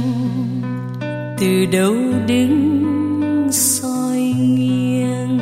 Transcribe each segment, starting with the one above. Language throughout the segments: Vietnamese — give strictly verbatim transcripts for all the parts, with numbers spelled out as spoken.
từ đâu đứng soi nghiêng.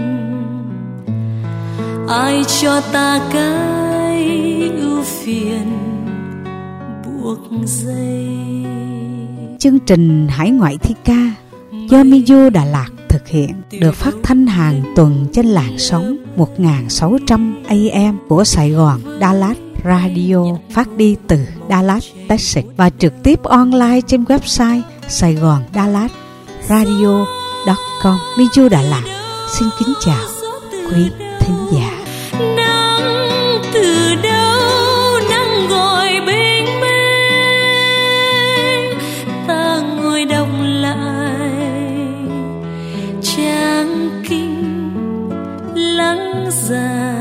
Ai cho ta cái ưu phiền buộc dây. Chương trình Hải ngoại thi ca do Miu Đà Lạt thực hiện, được phát thanh hàng tuần trên làn sóng một nghìn sáu trăm A M của Sài Gòn Dallas Radio, phát đi từ Dallas, Texas và trực tiếp online trên website Sài Gòn Dallas Radio chấm com. Miu Đà Lạt xin kính chào quý thính giả. Nắng từ đâu nắng gọi bình minh, ta ngồi đọc lại trang kinh lắng già.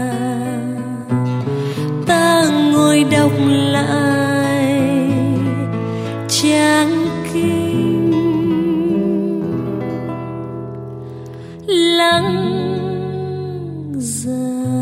Ta ngồi đọc lại trang kinh lắng già.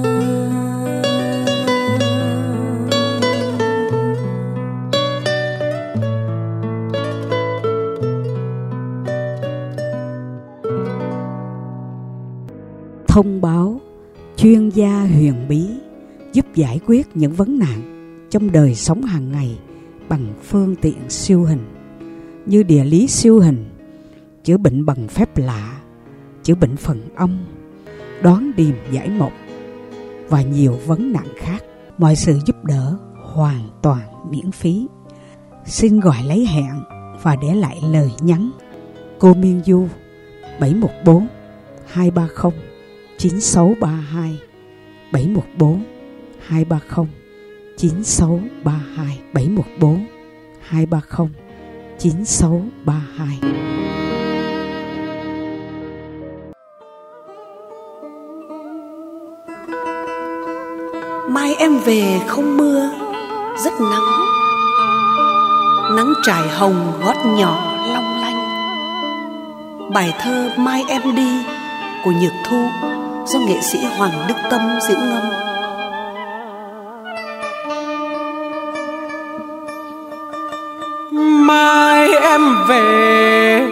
Thông báo chuyên gia huyền bí giúp giải quyết những vấn nạn trong đời sống hàng ngày bằng phương tiện siêu hình như địa lý siêu hình, chữa bệnh bằng phép lạ, chữa bệnh phần âm, đoán điềm giải mộng và nhiều vấn nạn khác. Mọi sự giúp đỡ hoàn toàn miễn phí. Xin gọi lấy hẹn và để lại lời nhắn. Cô Miên Du bảy một bốn hai ba không chín sáu ba hai, bảy một bốn hai ba không chín sáu ba hai, bảy một bốn hai ba không chín sáu ba hai. Mai em về không mưa, rất nắng. Nắng trải hồng gót nhỏ long lanh. Bài thơ Mai em đi của Nhược Thu do nghệ sĩ Hoàng Đức Tâm diễn ngâm. Mai em về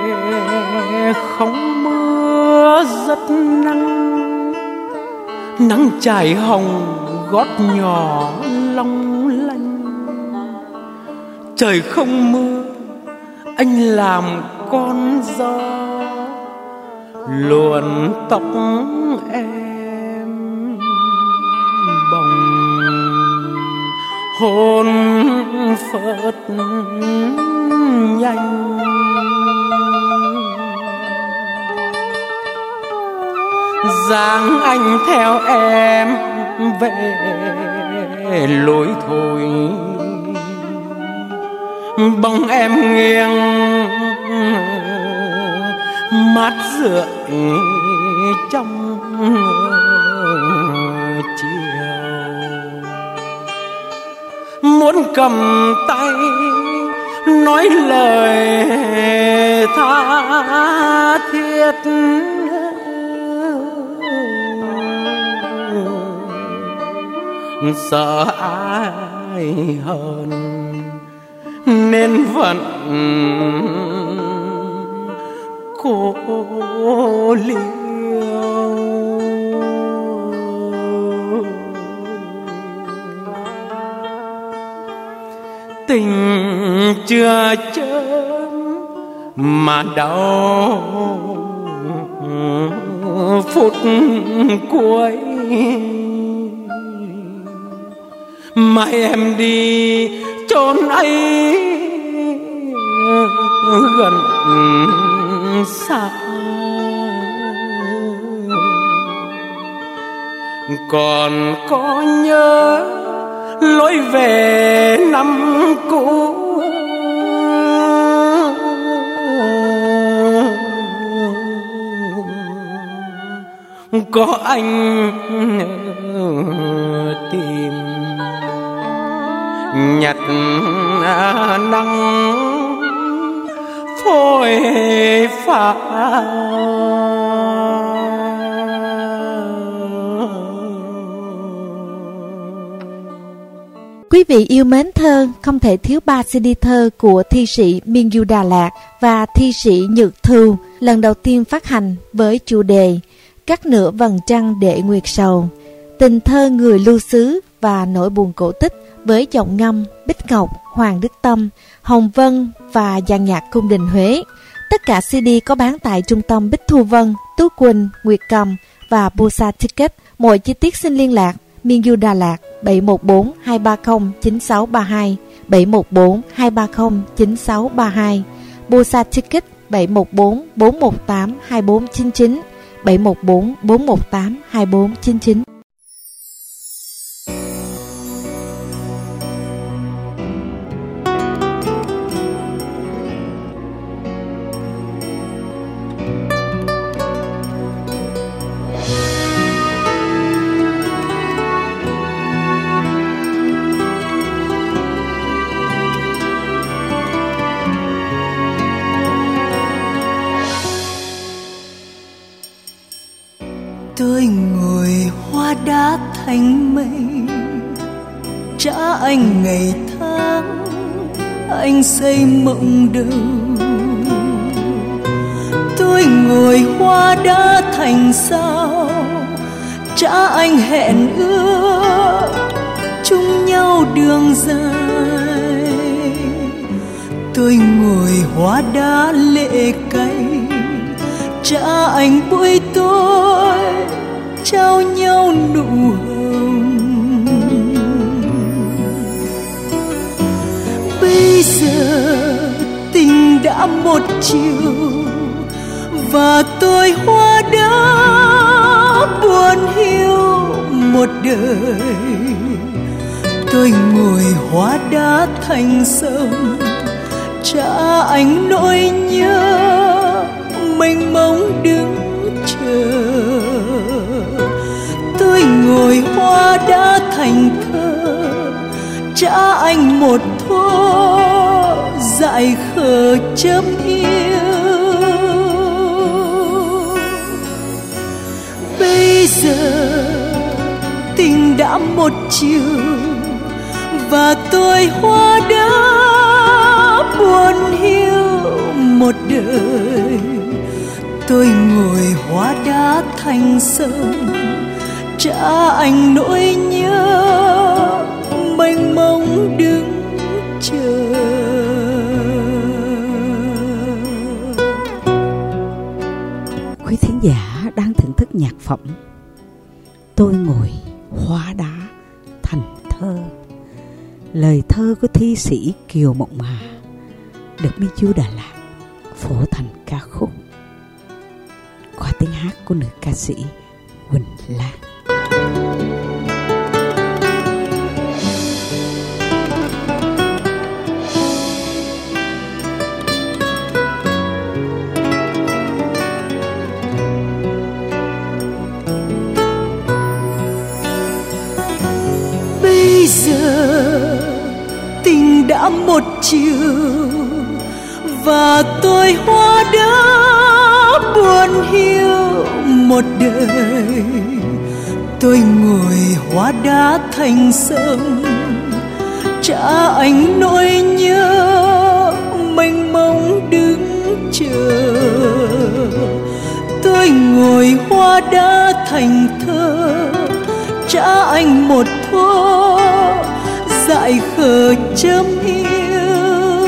không mưa, rất nắng. Nắng trải hồng gót nhỏ long lanh. Trời không mưa, anh làm con gió luồn tóc em bồng, hôn phớt nhanh. Dáng anh theo em về lối thôi, bóng em nghiêng mát rượi trong chiều. Muốn cầm tay nói lời tha thiết, sợ ai hơn nên vẫn cô liêu. Tình chưa chớm mà đau phút cuối. Mai em đi chốn ấy gần xa, còn có nhớ lối về năm cũ. Có anh tìm nhặt nắng phôi pha. Quý vị yêu mến thơ, không thể thiếu ba xê đê thơ của thi sĩ Miên Du Đà Lạt và thi sĩ Nhược Thu lần đầu tiên phát hành với chủ đề Cắt nửa vầng trăng để nguyệt sầu, tình thơ người lưu xứ và nỗi buồn cổ tích với giọng ngâm Bích Ngọc, Hoàng Đức Tâm, Hồng Vân và dàn nhạc cung đình Huế. Tất cả xê đê có bán tại trung tâm Bích Thu Vân, Tú Quỳnh, Nguyệt Cầm và Busa Ticket. Mọi chi tiết xin liên lạc Miên Du Đà Lạt bảy một bốn hai ba không chín sáu ba hai, bảy một bốn hai ba không chín sáu ba hai, Busa Ticket bảy một bốn bốn một tám hai bốn chín chín, bảy một bốn bốn một tám hai bốn chín chín. Tôi ngồi hoa đá thành mây, trả anh ngày tháng anh xây mộng đầu. Tôi ngồi hoa đá thành sao, trả anh hẹn ước chung nhau đường dài. Tôi ngồi hoa đá lệ cay, trả anh buổi tối trao nhau nụ hồng. Bây giờ tình đã một chiều và tôi hoa đá buồn hiu một đời. Tôi ngồi hóa đá thành sông, trả anh nỗi nhớ mênh mông đứng chờ. Tôi ngồi hoa đá thành thơ, trả anh một thuở dại khờ chớm yêu. Bây giờ tình đã một chiều và tôi hoa đá buồn hiu một đời. Tôi ngồi hóa đá thành sông, trả anh nỗi nhớ mênh mông đứng chờ. Quý thính giả đang thưởng thức nhạc phẩm Tôi ngồi hóa đá thành thơ, lời thơ của thi sĩ Kiều Mộng Hà, được Miên Du Đà Lạt phổ thành ca khúc qua tiếng hát của nữ ca sĩ Huỳnh Lan. Bây giờ tình đã một chiều và tôi hoa đá buồn hiu một đời. Tôi ngồi hóa đá thành sông, trả anh nỗi nhớ mênh mông đứng chờ. Tôi ngồi hóa đá thành thơ, trả anh một thuở dại khờ chớm yêu.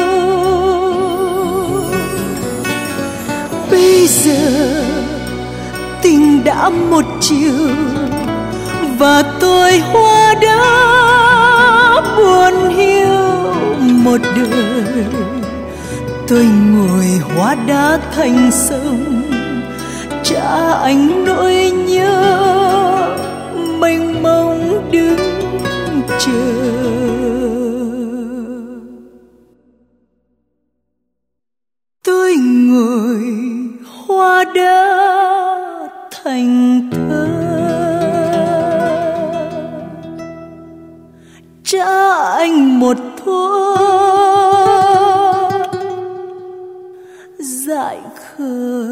Bây giờ tình đã một chiều và tôi hoa đá buồn hiu một đời. Tôi ngồi hóa đá thành sông, trả anh nỗi nhớ mênh mông đứng chờ. Tôi ngồi hoa đá thành thơ, trả anh một thuở dại khờ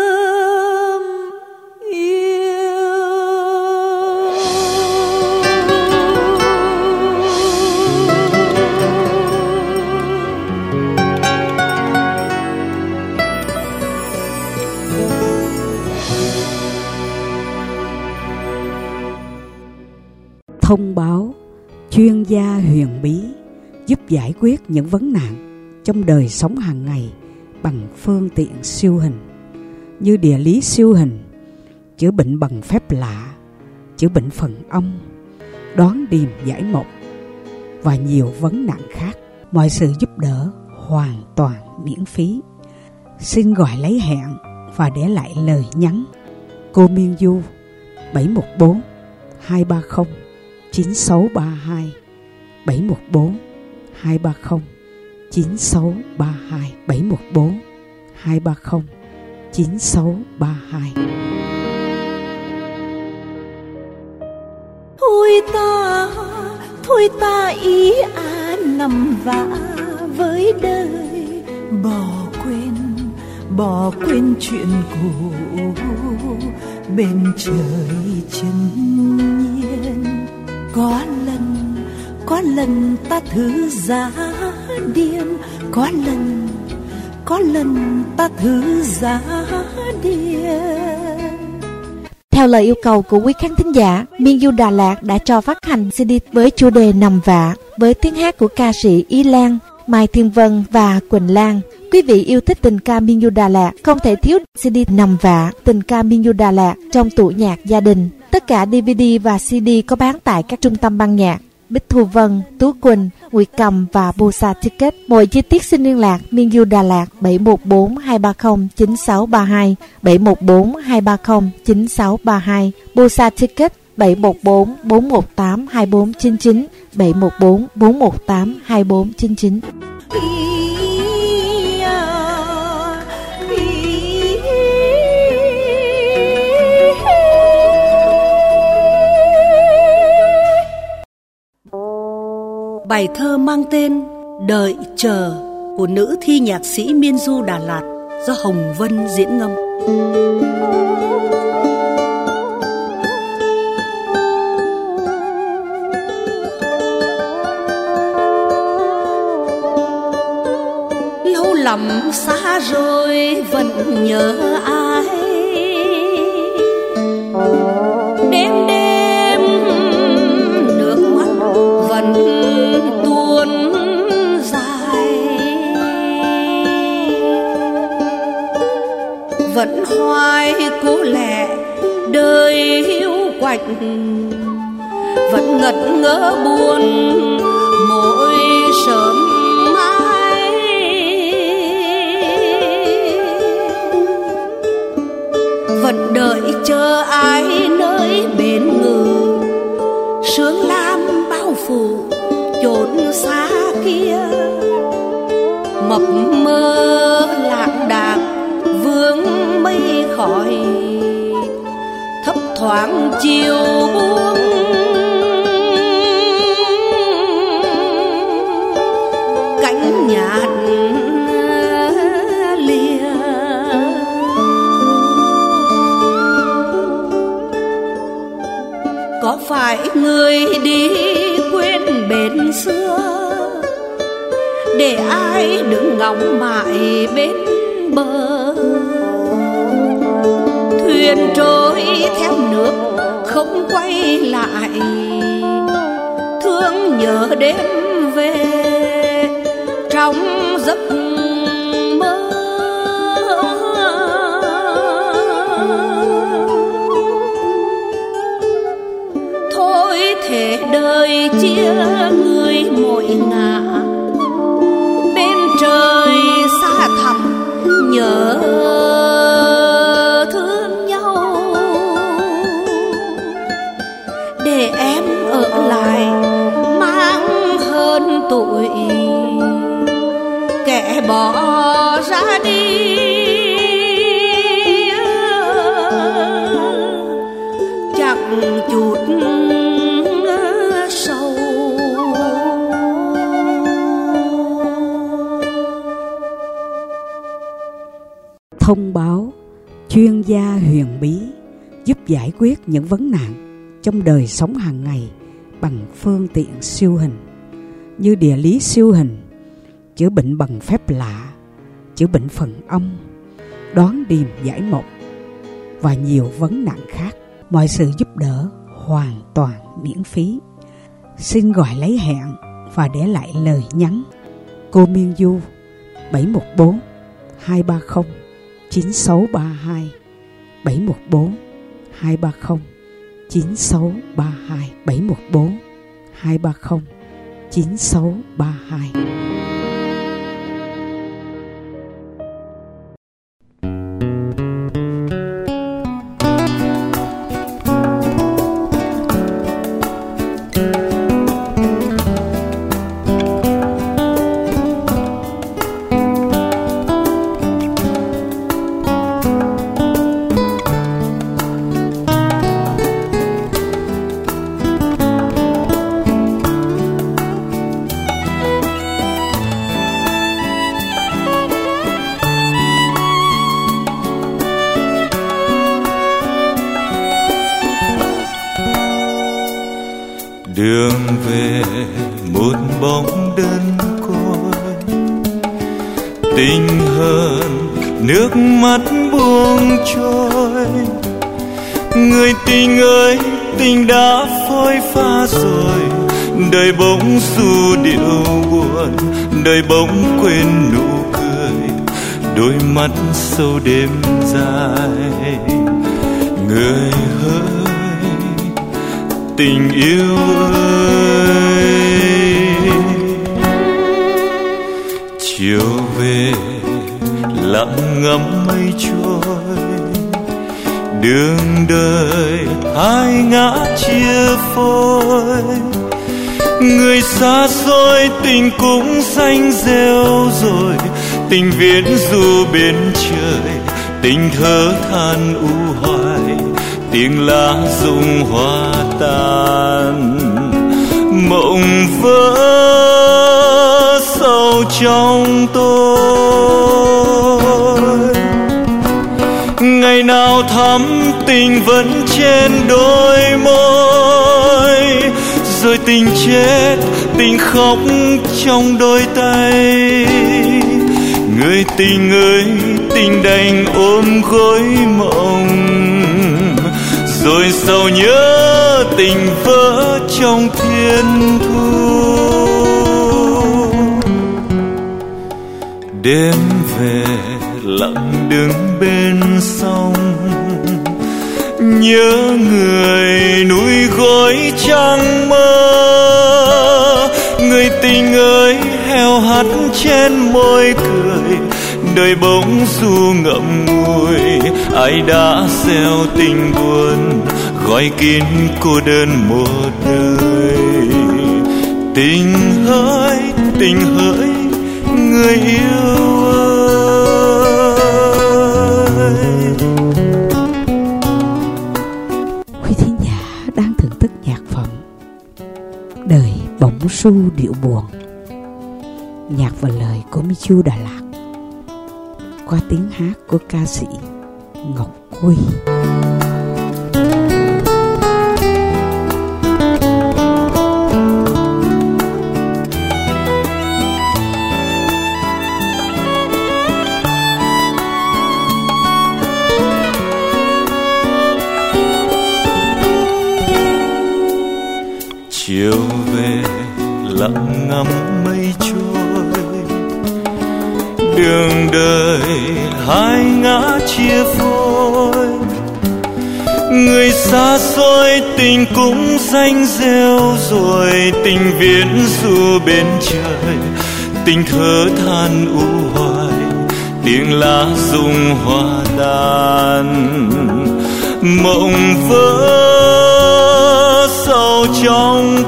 chớm yêu. Thông báo chuyên gia huyền bí giúp giải quyết những vấn nạn trong đời sống hàng ngày bằng phương tiện siêu hình như địa lý siêu hình, chữa bệnh bằng phép lạ, chữa bệnh phần âm, đoán điềm giải mộng và nhiều vấn nạn khác. Mọi sự giúp đỡ hoàn toàn miễn phí. Xin gọi lấy hẹn và để lại lời nhắn. Cô Miên Du bảy một bốn hai ba không chín sáu ba hai, bảy một bốn hai ba không chín sáu ba hai, bảy một bốn hai ba không chín sáu ba hai. Thôi ta, thôi ta ý à nằm vã với đời, bỏ quên, bỏ quên chuyện cũ bên trời chân nhiên. Có lần, có lần ta thử giá điên, có lần, có lần ta thử giá điên. Theo lời yêu cầu của quý khán thính giả, Miên Du Đà Lạt đã cho phát hành xê đê với chủ đề Nằm Vạ với tiếng hát của ca sĩ Ý Lan, Mai Thiên Vân và Quỳnh Lan. Quý vị yêu thích tình ca Miên Du Đà Lạt không thể thiếu xê đê Nằm Vạ, tình ca Miên Du Đà Lạt trong tủ nhạc gia đình. Tất cả đê vê đê và xê đê có bán tại các trung tâm ban nhạc Bích Thu Vân, Tú Quỳnh, Nguyệt Cầm và Bosa Ticket. Mọi chi tiết xin liên lạc Miên Du Đà Lạt bảy một bốn hai ba không chín sáu ba hai, bảy một bốn hai ba không chín sáu ba hai, Bosa Ticket bảy một bốn bốn một tám hai bốn chín chín, bảy một bốn bốn một tám hai bốn chín chín. Bài thơ mang tên Đợi Chờ của nữ thi nhạc sĩ Miên Du Đà Lạt do Hồng Vân diễn ngâm. Lâu lắm xa rồi vẫn nhớ ai, đêm đêm nước mắt vẫn tuôn dài, vẫn hoài cố lẻ đời hiu quạnh, vẫn ngật ngỡ buồn mỗi sớm mai. Vẫn đợi chờ ai nơi bến ngự, sương lam bao phủ chốn xa kia, mập mơ lạc đạc vương mây khói, thấp thoáng chiều buông cánh nhạt lìa. Có phải người đi quên bến xưa, để ai đứng ngóng mãi bên bờ, thuyền trôi theo nước không quay lại, thương nhớ đêm về trong giấc mơ. Thôi thế đời chia người mỗi ngả, bên trời xa thẳm nhớ thương nhau, để em ở lại mang hơn tuổi, kẻ bỏ ra đi chẳng chút sâu. Thông báo chuyên gia huyền bí giúp giải quyết những vấn nạn trong đời sống hàng ngày bằng phương tiện siêu hình như địa lý siêu hình, chữa bệnh bằng phép lạ, chữa bệnh phần âm, đoán điềm giải mộng và nhiều vấn nạn khác. Mọi sự giúp đỡ hoàn toàn miễn phí. xin gọi lấy hẹn và để lại lời nhắn. Cô Miên Du bảy một bốn hai ba không chín sáu ba hai, bảy một bốn hai ba không chín sáu ba hai, bảy một bốn hai ba không chín sáu ba hai. Đường về một bóng đơn côi, tình hơn nước mắt buông trôi. Người tình ơi, tình đã phôi pha rồi, đời bỗng du điệu buồn, đời bỗng quên nụ cười, đôi mắt sâu đêm dài. Người ơi, tình yêu ơi, chiều về lặng ngắm mây trôi, đường đời hai ngã chia phôi. Người xa xôi tình cũng xanh rêu rồi, tình viễn du bên trời, tình thở than u hoài, tiếng lá rụng hoa tan. Mộng vỡ sâu trong tôi, ngày nào thắm tình vẫn trên đôi môi, rồi tình chết tình khóc trong đôi tay. Người tình ơi, tình đành ôm gối mộng, rồi sầu nhớ tình vỡ trong thiên thu. Đêm về lặng đứng bên sông, nhớ người núi gối trăng mơ. Người tình ơi, heo hắt trên môi cười, đời bỗng du ngậm ngùi. Ai đã gieo tình buồn, gói kín cô đơn một đời. Tình hỡi, tình hỡi, người yêu ơi. Quý thính giả đang thưởng thức nhạc phẩm Đời bỗng du điệu buồn, nhạc và lời của Michu Đà Lạt qua tiếng hát của ca sĩ Ngọc Huy. Chiều về lặng ngắm mây trôi, đường đời hai ngã chia phôi. Người xa xôi tình cũng xanh rêu rồi, tình viễn du bên trời, tình thở than u hoài, tiếng lá rụng hoa tan. Mộng vỡ sâu trong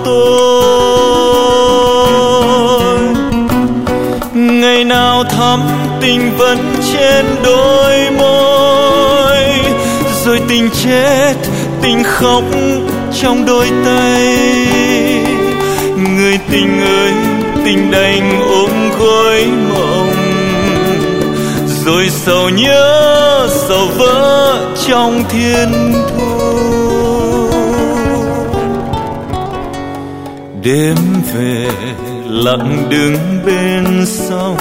tôi, ngày nào thắm tình vẫn trên đôi môi, rồi tình chết tình khóc trong đôi tay. Người tình ơi, tình đành ôm gối mộng, rồi sầu nhớ sầu vỡ trong thiên thu. Đêm về lặng đứng bên sông,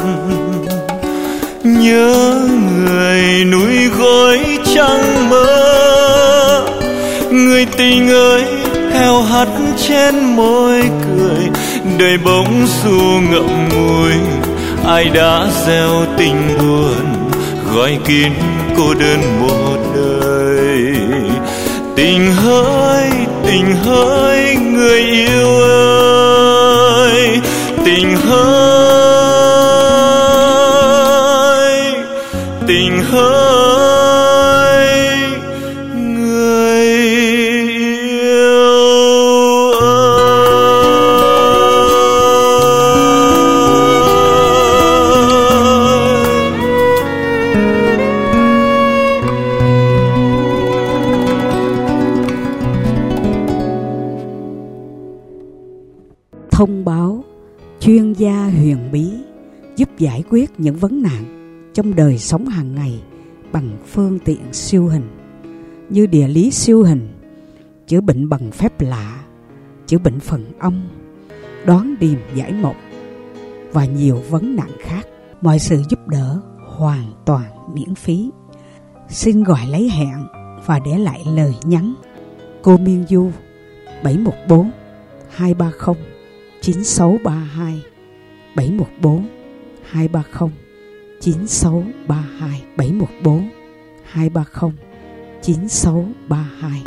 nhớ người núi gối trăng mơ. Người tình ơi, heo hắt trên môi cười, đời bỗng du ngậm ngùi. Ai đã gieo tình buồn, gói kín cô đơn một đời. Tình hỡi, tình hỡi người yêu ơi, tình hỡi, tình hỡi người yêu Thông báo chuyên gia huyền bí giúp giải quyết những vấn nạn trong đời sống hàng ngày bằng phương tiện siêu hình như địa lý siêu hình, chữa bệnh bằng phép lạ, chữa bệnh phần âm, đoán điềm giải mộng và nhiều vấn nạn khác. Mọi sự giúp đỡ hoàn toàn miễn phí. Xin gọi lấy hẹn và để lại lời nhắn. Cô Miên Du bảy một bốn hai ba không chín sáu ba hai, bảy một bốn hai ba không chín sáu ba hai, bảy một bốn hai ba không chín sáu ba hai.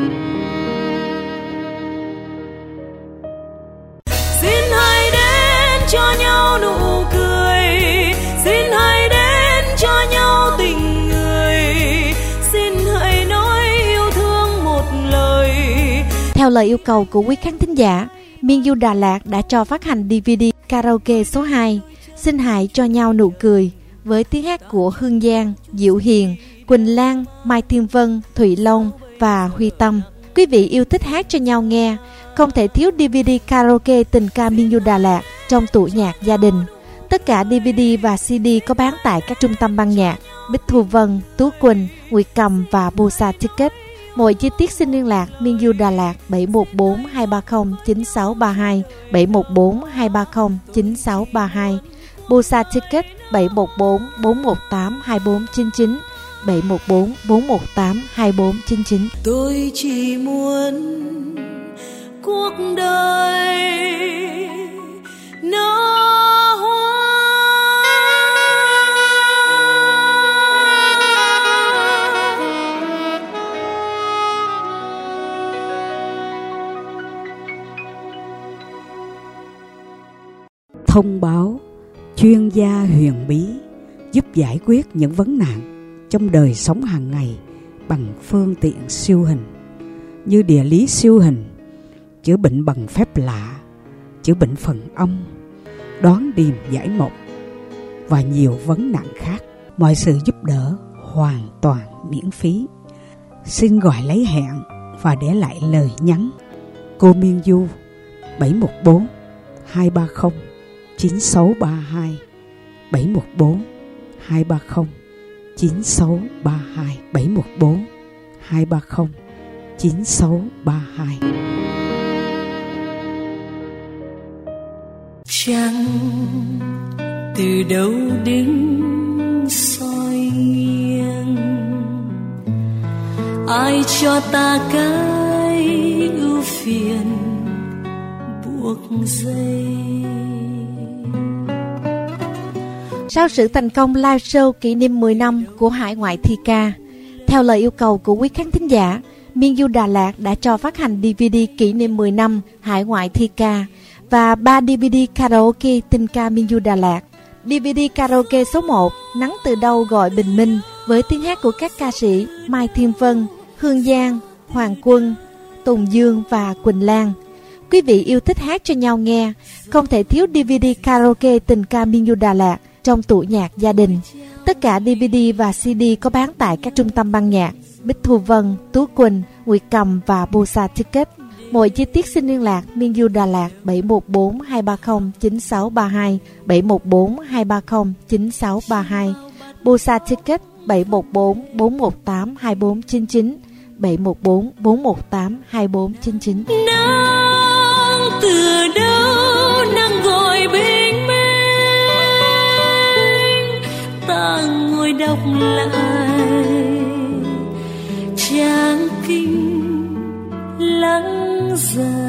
Xin hãy đến cho nhau nụ cười, xin hãy đến cho nhau tình người, xin hãy nói yêu thương một lời. Theo lời yêu cầu của quý khán thính giả, Miên Du Đà Lạt đã cho phát hành đê vê đê karaoke số hai Xin hãy cho nhau nụ cười với tiếng hát của Hương Giang, Diệu Hiền, Quỳnh Lan, Mai Thiên Vân, Thụy Long và Huy Tâm. Quý vị yêu thích hát cho nhau nghe, không thể thiếu đê vê đê karaoke tình ca Miên Du Đà Lạt trong tủ nhạc gia đình. Tất cả đê vê đê và xê đê có bán tại các trung tâm ban nhạc Bích Thu Vân, Tú Quỳnh, Nguyệt Cầm và Bosa Ticket. Mọi chi tiết xin liên lạc Miên Du Đà Lạt bảy một bốn hai ba không chín sáu ba hai, bảy một bốn hai ba không chín sáu ba hai, Bosa Ticket bảy một bốn bốn một tám hai bốn chín chín, bảy một bốn bốn một tám hai bốn chín chín. Tôi chỉ muốn cuộc đời nở hoa. Thông báo chuyên gia huyền bí giúp giải quyết những vấn nạn trong đời sống hàng ngày bằng phương tiện siêu hình như địa lý siêu hình, chữa bệnh bằng phép lạ, chữa bệnh phần âm, đoán điềm giải mộng và nhiều vấn nạn khác. Mọi sự giúp đỡ hoàn toàn miễn phí. Xin gọi lấy hẹn và để lại lời nhắn. Cô Miên Du bảy một bốn hai ba không chín sáu ba hai, bảy một bốn hai ba không chín sáu ba hai, bảy một bốn hai ba không chín sáu ba hai. Trăng từ đâu đứng soi nghiêng, ai cho ta cái ưu phiền buộc dây. Sau sự thành công live show kỷ niệm mười năm của Hải Ngoại Thi Ca, theo lời yêu cầu của quý khán thính giả, Miên Du Đà Lạt đã cho phát hành đê vê đê kỷ niệm mười năm Hải Ngoại Thi Ca và ba đê vê đê karaoke tình ca Miên Du Đà Lạt. đê vê đê karaoke số một Nắng từ đâu gọi bình minh với tiếng hát của các ca sĩ Mai Thiên Vân, Hương Giang, Hoàng Quân, Tùng Dương và Quỳnh Lan. Quý vị yêu thích hát cho nhau nghe, không thể thiếu đê vê đê karaoke tình ca Miên Du Đà Lạt trong tủ nhạc gia đình. Tất cả đê vê đê và xê đê có bán tại các trung tâm ban nhạc Bích Thu Vân, Tú Quỳnh, Nguyệt Cầm và Bosa Ticket. Mọi chi tiết xin liên lạc Miên Du Đà Lạt bảy một bốn hai ba không chín sáu ba hai, bảy một bốn hai ba không chín sáu ba hai, Bosa Ticket bảy một bốn bốn một tám hai bốn chín chín, bảy một bốn bốn một tám hai bốn chín chín. Nắng từ đâu nắng gọi bình minh, ta ngồi đọc lại trang kinh lắng dần.